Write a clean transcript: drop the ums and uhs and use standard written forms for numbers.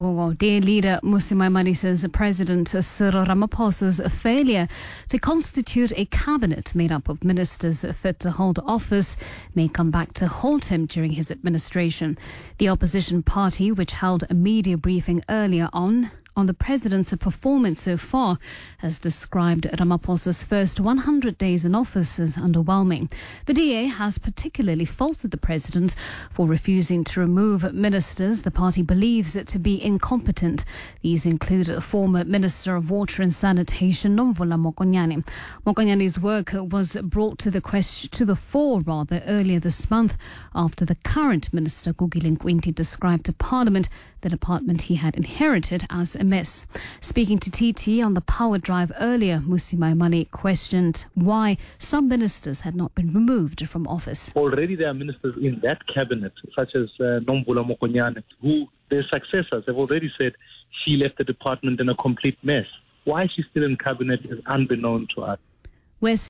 Dear leader Mmusi Maimane says President Cyril Ramaphosa's failure to constitute a cabinet made up of ministers fit to hold office may come back to haunt him during his administration. The opposition party, which held a media briefing earlier on the president's performance so far, has described Ramaphosa's first 100 days in office as underwhelming. The DA has particularly faulted the president for refusing to remove ministers the party believes to be incompetent. These include former Minister of Water and Sanitation Nomvula Mokonyane. Mokonyane's work was brought to the fore earlier this month after the current minister Gugile Nkwinti described to Parliament the department he had inherited as a mess. Speaking to TT on the power drive earlier, Mmusi Maimane questioned why some ministers had not been removed from office. Already there are ministers in that cabinet, such as Nomvula Mokonyane, who their successors have already said she left the department in a complete mess. Why she's still in cabinet is unbeknown to us.